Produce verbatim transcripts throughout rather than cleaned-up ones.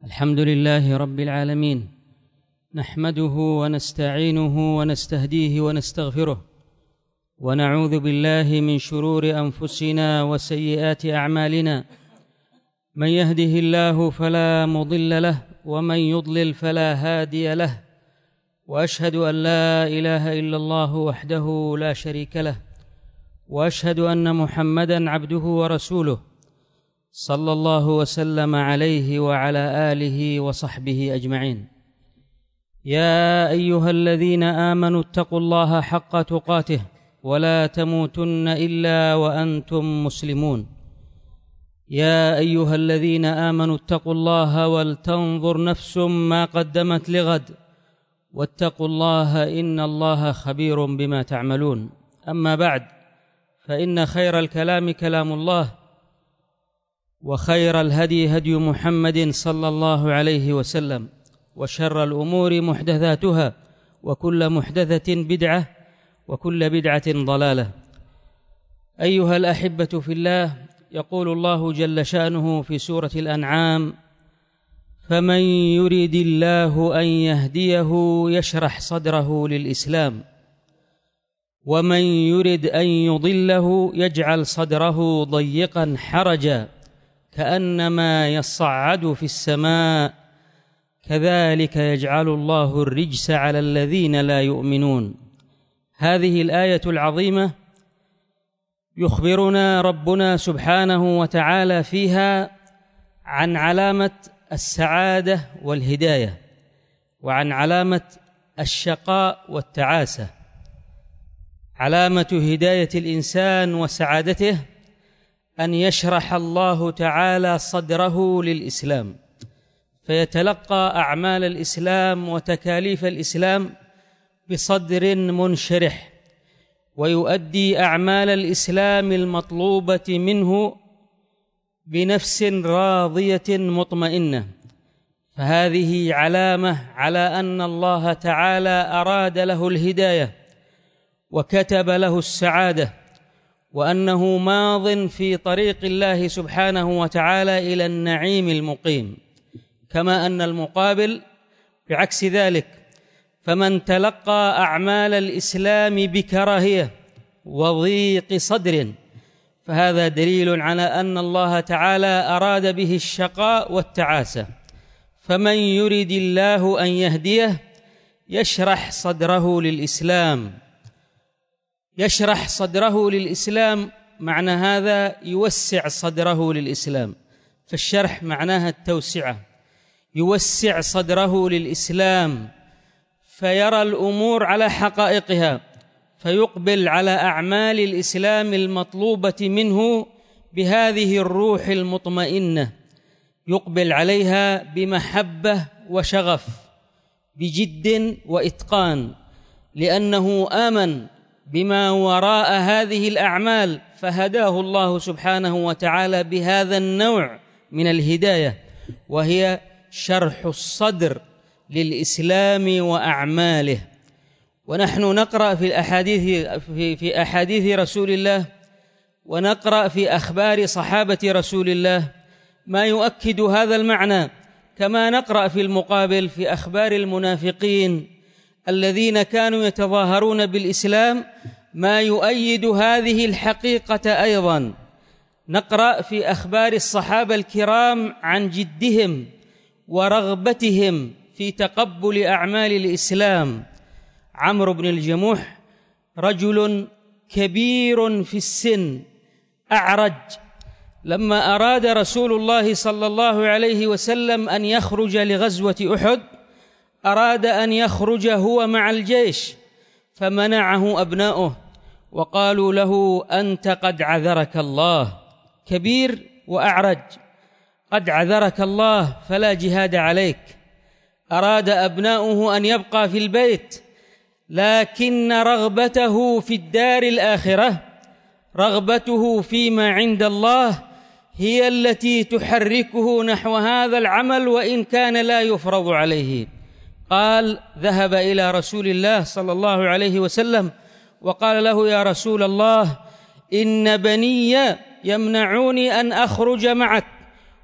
الحمد لله رب العالمين، نحمده ونستعينه ونستهديه ونستغفره، ونعوذ بالله من شرور أنفسنا وسيئات أعمالنا. من يهده الله فلا مضل له، ومن يضلل فلا هادي له، وأشهد أن لا إله إلا الله وحده لا شريك له، وأشهد أن محمدًا عبده ورسوله، صلى الله وسلم عليه وعلى آله وصحبه أجمعين. يا أيها الذين آمنوا اتقوا الله حق تقاته ولا تموتن إلا وأنتم مسلمون. يا أيها الذين آمنوا اتقوا الله ولتنظر نفس ما قدمت لغد، واتقوا الله إن الله خبير بما تعملون. أما بعد، فإن خير الكلام كلام الله، وخير الهدي هدي محمد صلى الله عليه وسلم، وشر الأمور محدثاتها، وكل محدثة بدعة، وكل بدعة ضلالة. أيها الأحبة في الله، يقول الله جل شأنه في سورة الأنعام: فمن يريد الله أن يهديه يشرح صدره للإسلام، ومن يرد أن يضله يجعل صدره ضيقا حرجا كأنما يصعد في السماء، كذلك يجعل الله الرجس على الذين لا يؤمنون. هذه الآية العظيمة يخبرنا ربنا سبحانه وتعالى فيها عن علامة السعادة والهداية، وعن علامة الشقاء والتعاسة. علامة هداية الإنسان وسعادته أن يشرح الله تعالى صدره للإسلام، فيتلقى أعمال الإسلام وتكاليف الإسلام بصدر منشرح، ويؤدي أعمال الإسلام المطلوبة منه بنفس راضية مطمئنة. فهذه علامة على أن الله تعالى أراد له الهداية وكتب له السعادة، وأنه ماض في طريق الله سبحانه وتعالى إلى النعيم المقيم. كما أن المقابل بعكس ذلك، فمن تلقى أعمال الإسلام بكراهية وضيق صدر، فهذا دليل على أن الله تعالى أراد به الشقاء والتعاسة. فمن يريد الله أن يهديه يشرح صدره للإسلام. يشرح صدره للإسلام، معنى هذا يوسع صدره للإسلام، فالشرح معناها التوسعة. يوسع صدره للإسلام فيرى الأمور على حقائقها، فيقبل على أعمال الإسلام المطلوبة منه بهذه الروح المطمئنة، يقبل عليها بمحبة وشغف، بجد وإتقان، لأنه آمن بما وراء هذه الأعمال، فهداه الله سبحانه وتعالى بهذا النوع من الهداية، وهي شرح الصدر للإسلام وأعماله. ونحن نقرأ في الأحاديث في, في أحاديث رسول الله، ونقرأ في أخبار صحابة رسول الله ما يؤكد هذا المعنى، كما نقرأ في المقابل في أخبار المنافقين الذين كانوا يتظاهرون بالإسلام ما يؤيد هذه الحقيقة أيضا. نقرأ في أخبار الصحابة الكرام عن جدهم ورغبتهم في تقبل أعمال الإسلام. عمرو بن الجموح رجل كبير في السن أعرج، لما أراد رسول الله صلى الله عليه وسلم أن يخرج لغزوة أحد، أراد أن يخرج هو مع الجيش، فمنعه أبناؤه وقالوا له: أنت قد عذرك الله، كبير وأعرج، قد عذرك الله فلا جهاد عليك. أراد أبناؤه أن يبقى في البيت، لكن رغبته في الدار الآخرة، رغبته فيما عند الله، هي التي تحركه نحو هذا العمل وإن كان لا يفرض عليه. قال: ذهب إلى رسول الله صلى الله عليه وسلم وقال له: يا رسول الله، إن بني يمنعوني أن أخرج معك،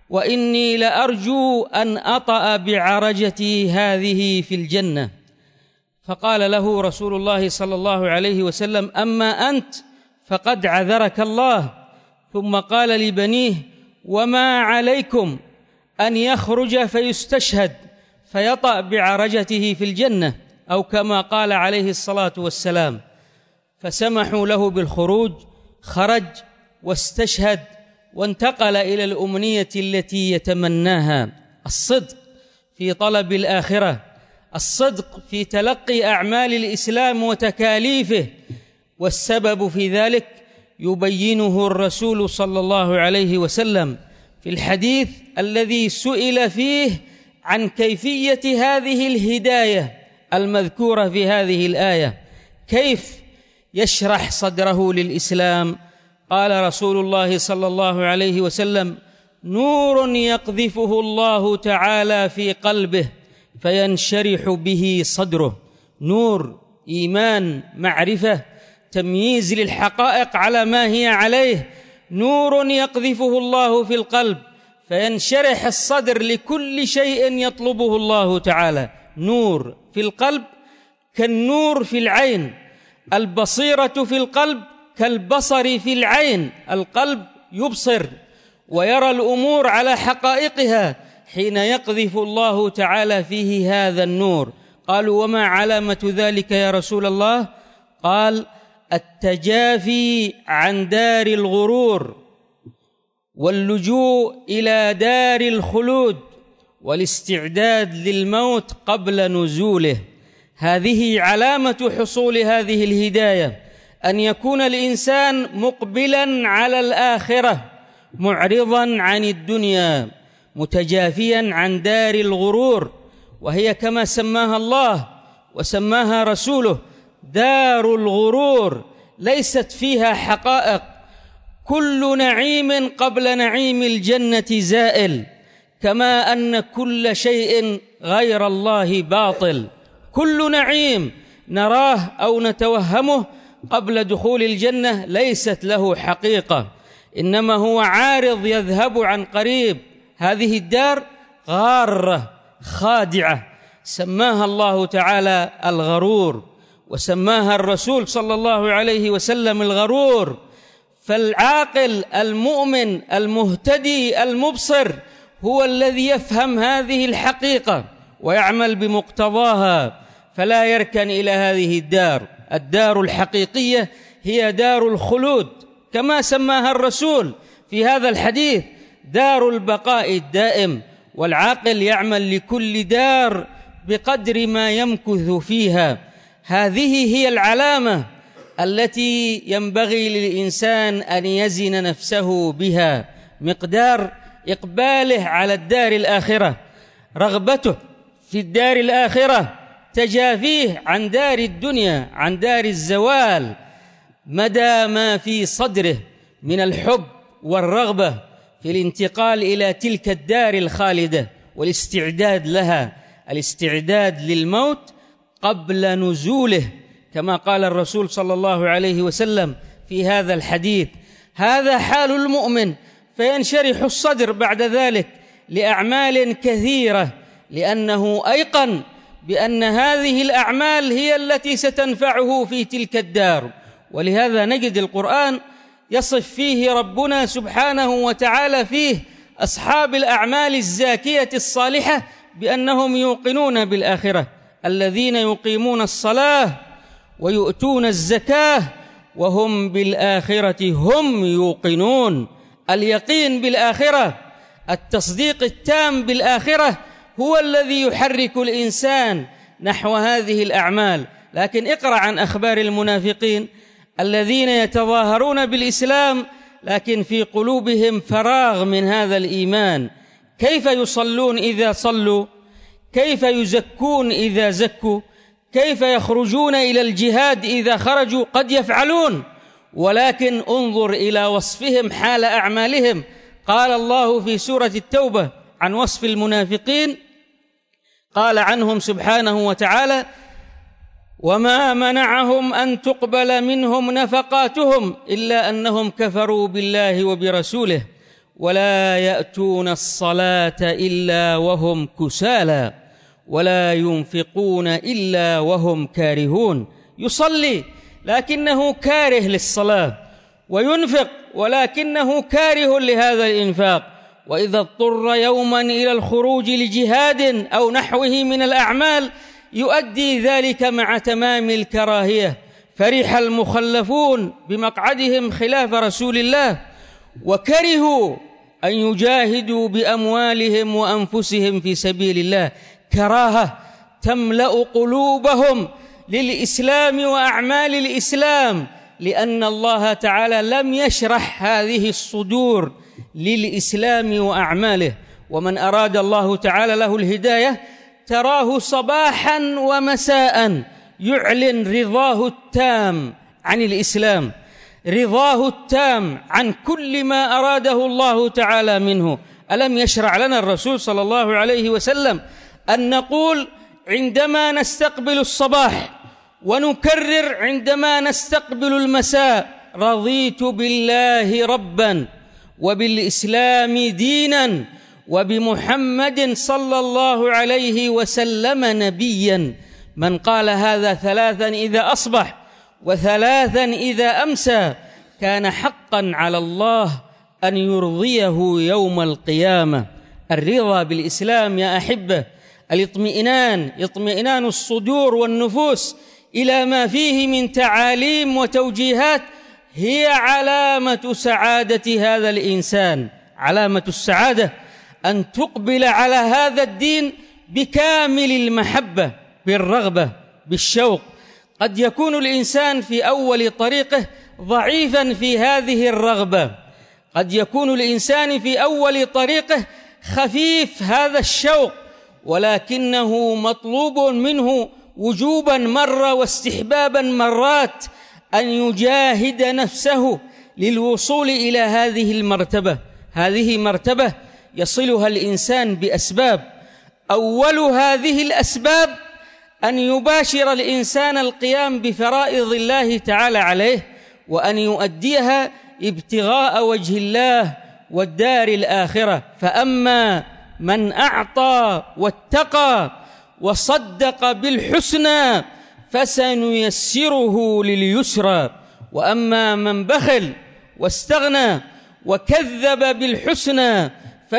وإني لأرجو أن أطأ بعرجتي هذه في الجنة. فقال له رسول الله صلى الله عليه وسلم: أما أنت فقد عذرك الله. ثم قال لبنيه: وما عليكم أن يخرج فيستشهد فيطأ بعرجته في الجنة، أو كما قال عليه الصلاة والسلام. فسمحوا له بالخروج، خرج واستشهد وانتقل إلى الأمنية التي يتمناها: الصدق في طلب الآخرة، الصدق في تلقي أعمال الإسلام وتكاليفه. والسبب في ذلك يبينه الرسول صلى الله عليه وسلم في الحديث الذي سئل فيه عن كيفية هذه الهداية المذكورة في هذه الآية، كيف يشرح صدره للإسلام؟ قال رسول الله صلى الله عليه وسلم: نور يقذفه الله تعالى في قلبه فينشرح به صدره. نور، إيمان، معرفة، تمييز للحقائق على ما هي عليه. نور يقذفه الله في القلب فينشرح الصدر لكل شيء يطلبه الله تعالى. نور في القلب كالنور في العين، البصيرة في القلب كالبصر في العين. القلب يبصر ويرى الأمور على حقائقها حين يقذف الله تعالى فيه هذا النور. قالوا: وما علامة ذلك يا رسول الله؟ قال: التجافي عن دار الغرور، واللجوء إلى دار الخلود، والاستعداد للموت قبل نزوله. هذه علامة حصول هذه الهداية، أن يكون الإنسان مقبلا على الآخرة، معرضا عن الدنيا، متجافيا عن دار الغرور، وهي كما سماها الله وسماها رسوله دار الغرور، ليست فيها حقائق. كل نعيم قبل نعيم الجنة زائل، كما أن كل شيء غير الله باطل. كل نعيم نراه أو نتوهمه قبل دخول الجنة ليست له حقيقة، إنما هو عارض يذهب عن قريب. هذه الدار غارة خادعة، سماها الله تعالى الغرور، وسماها الرسول صلى الله عليه وسلم الغرور. فالعاقل المؤمن المهتدي المبصر هو الذي يفهم هذه الحقيقة ويعمل بمقتضاها، فلا يركن إلى هذه الدار. الدار الحقيقية هي دار الخلود، كما سماها الرسول في هذا الحديث دار البقاء الدائم. والعاقل يعمل لكل دار بقدر ما يمكث فيها. هذه هي العلامة التي ينبغي للإنسان أن يزن نفسه بها، مقدار إقباله على الدار الآخرة، رغبته في الدار الآخرة، تجافيه عن دار الدنيا، عن دار الزوال، مدى ما في صدره من الحب والرغبة في الانتقال إلى تلك الدار الخالدة والاستعداد لها، الاستعداد للموت قبل نزوله، كما قال الرسول صلى الله عليه وسلم في هذا الحديث. هذا حال المؤمن، فينشرح الصدر بعد ذلك لأعمال كثيرة، لأنه أيقن بأن هذه الأعمال هي التي ستنفعه في تلك الدار. ولهذا نجد القرآن يصف فيه ربنا سبحانه وتعالى فيه أصحاب الأعمال الزاكية الصالحة بأنهم يوقنون بالآخرة: الذين يقيمون الصلاة ويؤتون الزكاة وهم بالآخرة هم يوقنون. اليقين بالآخرة، التصديق التام بالآخرة هو الذي يحرك الإنسان نحو هذه الأعمال. لكن اقرأ عن أخبار المنافقين الذين يتظاهرون بالإسلام لكن في قلوبهم فراغ من هذا الإيمان. كيف يصلون إذا صلوا؟ كيف يزكون إذا زكوا؟ كيف يخرجون إلى الجهاد إذا خرجوا؟ قد يفعلون، ولكن انظر إلى وصفهم حال أعمالهم. قال الله في سورة التوبة عن وصف المنافقين، قال عنهم سبحانه وتعالى: وما منعهم أن تقبل منهم نفقاتهم إلا أنهم كفروا بالله وبرسوله ولا يأتون الصلاة إلا وهم كسالى ولا ينفقون إلا وهم كارهون. يصلي لكنه كاره للصلاة، وينفق ولكنه كاره لهذا الإنفاق، وإذا اضطر يوما إلى الخروج لجهاد أو نحوه من الأعمال يؤدي ذلك مع تمام الكراهية. فرح المخلفون بمقعدهم خلاف رسول الله، وكرهوا أن يجاهدوا بأموالهم وأنفسهم في سبيل الله، كراهة تملأ قلوبهم للإسلام وأعمال الإسلام، لأن الله تعالى لم يشرح هذه الصدور للإسلام وأعماله. ومن أراد الله تعالى له الهداية تراه صباحا ومساء يعلن رضاه التام عن الإسلام، رضاه التام عن كل ما أراده الله تعالى منه. ألم يشرع لنا الرسول صلى الله عليه وسلم أن نقول عندما نستقبل الصباح ونكرر عندما نستقبل المساء: رضيت بالله ربا وبالإسلام دينا وبمحمد صلى الله عليه وسلم نبيا. من قال هذا ثلاثا إذا أصبح وثلاثا إذا أمسى كان حقا على الله أن يرضيه يوم القيامة. الرضا بالإسلام يا أحبة، الاطمئنان، اطمئنان الصدور والنفوس إلى ما فيه من تعاليم وتوجيهات، هي علامة سعادة هذا الإنسان. علامة السعادة أن تقبل على هذا الدين بكامل المحبة، بالرغبة، بالشوق. قد يكون الإنسان في أول طريقه ضعيفا في هذه الرغبة، قد يكون الإنسان في أول طريقه خفيف هذا الشوق، ولكنه مطلوب منه وجوبا مرة واستحبابا مرات أن يجاهد نفسه للوصول إلى هذه المرتبة. هذه مرتبة يصلها الإنسان بأسباب. أول هذه الأسباب أن يباشر الإنسان القيام بفرائض الله تعالى عليه، وأن يؤديها ابتغاء وجه الله والدار الآخرة. فأما من أعطى واتقى وصدق بالحسنى فسنيسره لليسرى، وأما من بخل واستغنى وكذب بالحسنى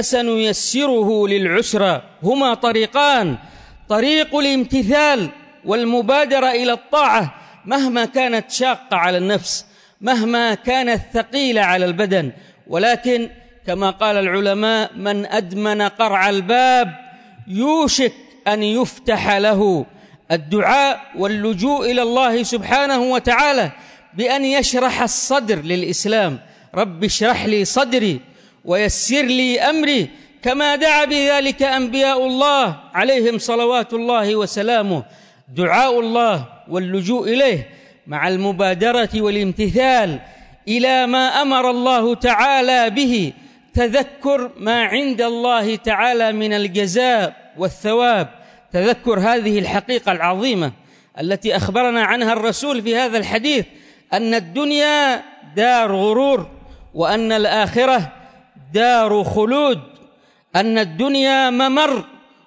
فسنيسره للعسرى. هما طريقان: طريق الامتثال والمبادرة إلى الطاعة مهما كانت شاقة على النفس، مهما كانت ثقيلة على البدن، ولكن كما قال العلماء: من أدمن قرع الباب يوشك أن يفتح له. الدعاء واللجوء إلى الله سبحانه وتعالى بأن يشرح الصدر للإسلام. رب اشرح لي صدري ويسر لي أمري، كما دعا بذلك أنبياء الله عليهم صلوات الله وسلامه. دعاء الله واللجوء إليه مع المبادرة والامتثال إلى ما أمر الله تعالى به، تذكر ما عند الله تعالى من الجزاء والثواب، تذكر هذه الحقيقة العظيمة التي أخبرنا عنها الرسول في هذا الحديث: أن الدنيا دار غرور، وأن الآخرة دار خلود، أن الدنيا ممر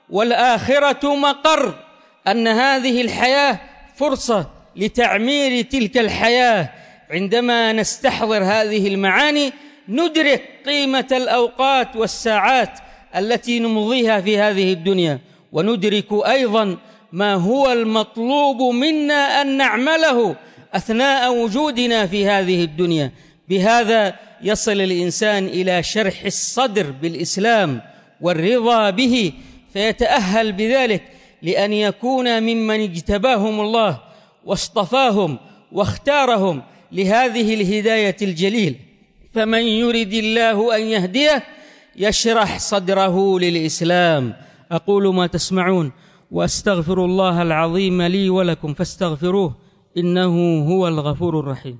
والآخرة مقر، أن هذه الحياة فرصة لتعمير تلك الحياة. عندما نستحضر هذه المعاني ندرك قيمة الأوقات والساعات التي نمضيها في هذه الدنيا، وندرك أيضا ما هو المطلوب منا أن نعمله أثناء وجودنا في هذه الدنيا. بهذا يصل الإنسان إلى شرح الصدر بالإسلام والرضا به، فيتأهل بذلك لأن يكون ممن اجتباهم الله واصطفاهم واختارهم لهذه الهداية الجليل. فمن يرد الله أن يهديه يشرح صدره للإسلام. أقول ما تسمعون وأستغفر الله العظيم لي ولكم فاستغفروه إنه هو الغفور الرحيم.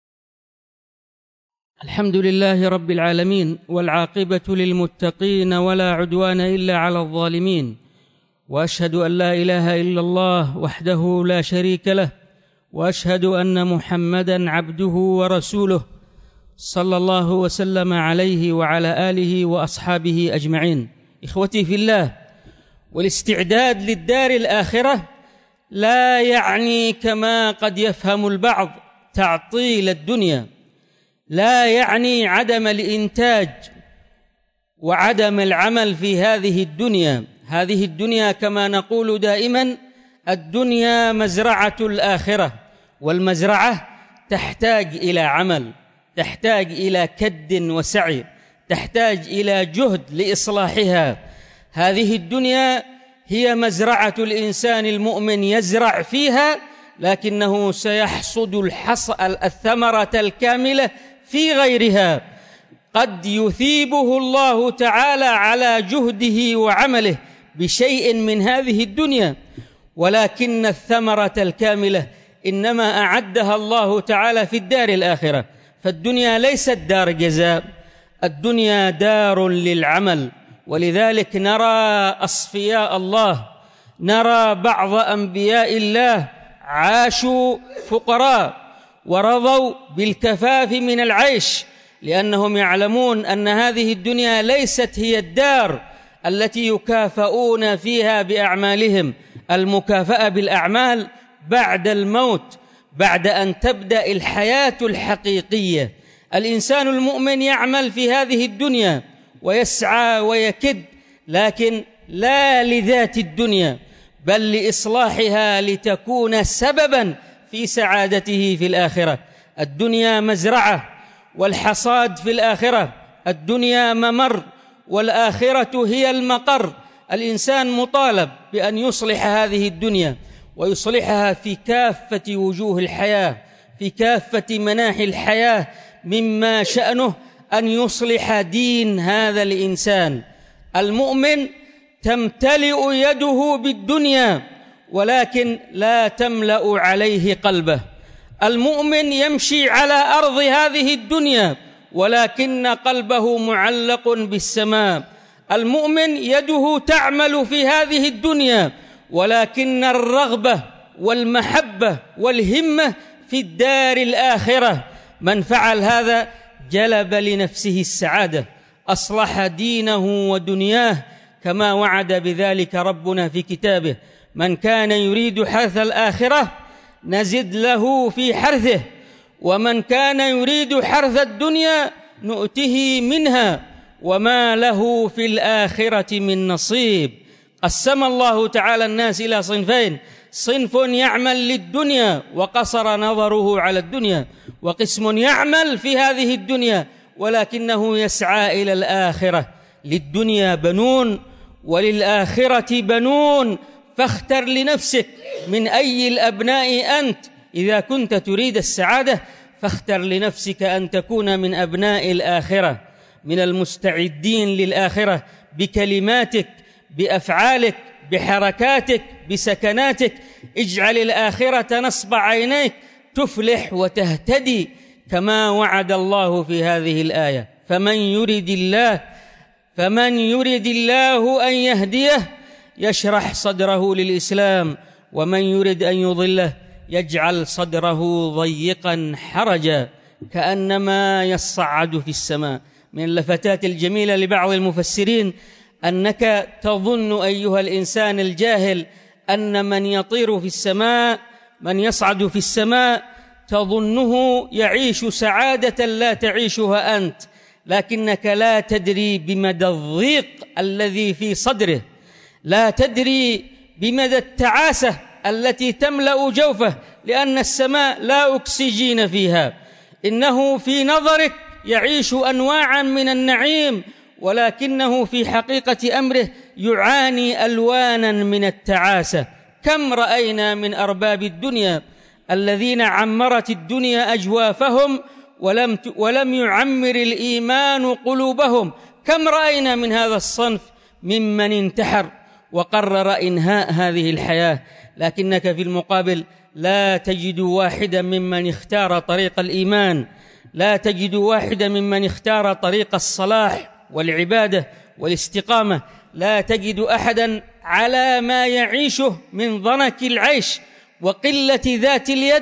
الحمد لله رب العالمين، والعاقبة للمتقين ولا عدوان إلا على الظالمين، وأشهد أن لا إله إلا الله وحده لا شريك له، وأشهد أن محمدًا عبده ورسوله صلى الله وسلم عليه وعلى آله وأصحابه أجمعين. إخوتي في الله، والاستعداد للدار الآخرة لا يعني كما قد يفهم البعض تعطيل الدنيا، لا يعني عدم الإنتاج وعدم العمل في هذه الدنيا. هذه الدنيا كما نقول دائما الدنيا مزرعة الآخرة، والمزرعة تحتاج إلى عمل، تحتاج إلى كد وسعي، تحتاج إلى جهد لإصلاحها. هذه الدنيا هي مزرعة الإنسان المؤمن يزرع فيها، لكنه سيحصد الحص... الثمرة الكاملة في غيرها. قد يثيبه الله تعالى على جهده وعمله بشيء من هذه الدنيا، ولكن الثمرة الكاملة إنما أعدها الله تعالى في الدار الآخرة. فالدنيا ليست دار جزاء، الدنيا دار للعمل. ولذلك نرى أصفياء الله، نرى بعض أنبياء الله عاشوا فقراء ورضوا بالكفاف من العيش، لأنهم يعلمون أن هذه الدنيا ليست هي الدار التي يكافئون فيها بأعمالهم. المكافأة بالأعمال بعد الموت، بعد أن تبدأ الحياة الحقيقية. الإنسان المؤمن يعمل في هذه الدنيا ويسعى ويكد، لكن لا لذات الدنيا، بل لإصلاحها لتكون سببا في سعادته في الآخرة. الدنيا مزرعة والحصاد في الآخرة، الدنيا ممر والآخرة هي المقر. الإنسان مطالب بأن يصلح هذه الدنيا ويصلحها في كافة وجوه الحياة، في كافة مناحي الحياة، مما شأنه أن يصلح دين هذا الإنسان. المؤمن تمتلئ يده بالدنيا ولكن لا تملأ عليه قلبه. المؤمن يمشي على أرض هذه الدنيا ولكن قلبه معلق بالسماء. المؤمن يده تعمل في هذه الدنيا ولكن الرغبة والمحبة والهمة في الدار الآخرة. من فعل هذا جلب لنفسه السعادة، أصلح دينه ودنياه، كما وعد بذلك ربنا في كتابه: من كان يريد حرث الآخرة نزد له في حرثه، ومن كان يريد حرث الدنيا نؤته منها وما له في الآخرة من نصيب. قسم الله تعالى الناس إلى صنفين: صنف يعمل للدنيا وقصر نظره على الدنيا، وقسم يعمل في هذه الدنيا ولكنه يسعى إلى الآخرة. للدنيا بنون وللآخرة بنون، فاختر لنفسك من أي الأبناء أنت. إذا كنت تريد السعادة فاختر لنفسك أن تكون من أبناء الآخرة، من المستعدين للآخرة، بكلماتك، بأفعالك، بحركاتك، بسكناتك. اجعل الآخرة نصب عينيك تفلح وتهتدي كما وعد الله في هذه الآية: فمن يرد الله فمن يرد الله أن يهديه يشرح صدره للإسلام، ومن يرد أن يضله يجعل صدره ضيقا حرجا كأنما يصعد في السماء. من اللفتات الجميلة لبعض المفسرين أنك تظن أيها الإنسان الجاهل أن من يطير في السماء، من يصعد في السماء، تظنه يعيش سعادة لا تعيشها أنت، لكنك لا تدري بمدى الضيق الذي في صدره، لا تدري بمدى التعاسة التي تملأ جوفه، لأن السماء لا أكسجين فيها. إنه في نظرك يعيش أنواعا من النعيم، ولكنه في حقيقة أمره يعاني ألوانا من التعاسة. كم رأينا من أرباب الدنيا الذين عمرت الدنيا أجوافهم ولم ولم يعمر الإيمان قلوبهم. كم رأينا من هذا الصنف ممن انتحر وقرر إنهاء هذه الحياة، لكنك في المقابل لا تجد واحدا ممن اختار طريق الإيمان، لا تجد واحدا ممن اختار طريق الصلاح والعبادة والاستقامة، لا تجد أحدا على ما يعيشه من ضنك العيش وقلة ذات اليد،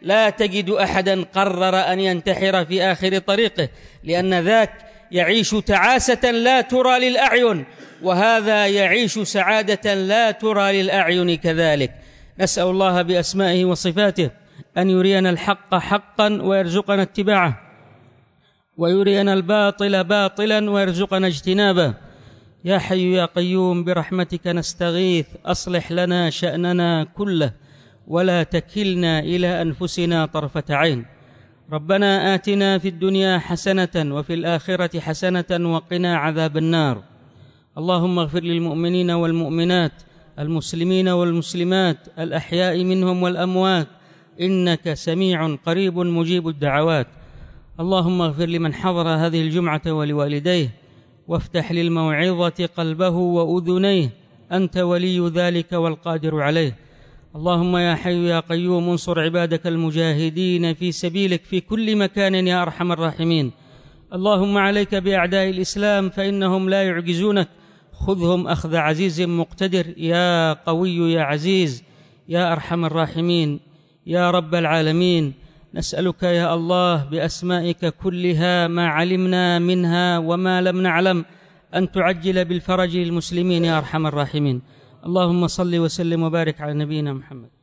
لا تجد أحدا قرر أن ينتحر في آخر طريقه، لأن ذاك يعيش تعاسة لا ترى للأعين، وهذا يعيش سعادة لا ترى للأعين كذلك. نسأل الله بأسمائه وصفاته أن يرينا الحق حقا ويرزقنا اتباعه، ويرينا الباطل باطلا ويرزقنا اجتنابه. يا حي يا قيوم برحمتك نستغيث، أصلح لنا شأننا كله ولا تكلنا إلى أنفسنا طرفة عين. ربنا آتنا في الدنيا حسنة وفي الآخرة حسنة وقنا عذاب النار. اللهم اغفر للمؤمنين والمؤمنات، المسلمين والمسلمات، الأحياء منهم والأموات، إنك سميع قريب مجيب الدعوات. اللهم اغفر لمن حضر هذه الجمعة ولوالديه، وافتح للموعظة قلبه وأذنيه، أنت ولي ذلك والقادر عليه. اللهم يا حي يا قيوم انصر عبادك المجاهدين في سبيلك في كل مكان يا أرحم الراحمين. اللهم عليك بأعداء الإسلام فإنهم لا يعجزونك، خذهم أخذ عزيز مقتدر يا قوي يا عزيز يا أرحم الراحمين يا رب العالمين. نسألك يا الله بأسمائك كلها ما علمنا منها وما لم نعلم أن تعجل بالفرج للمسلمين يا أرحم الراحمين. اللهم صل وسلم وبارك على نبينا محمد.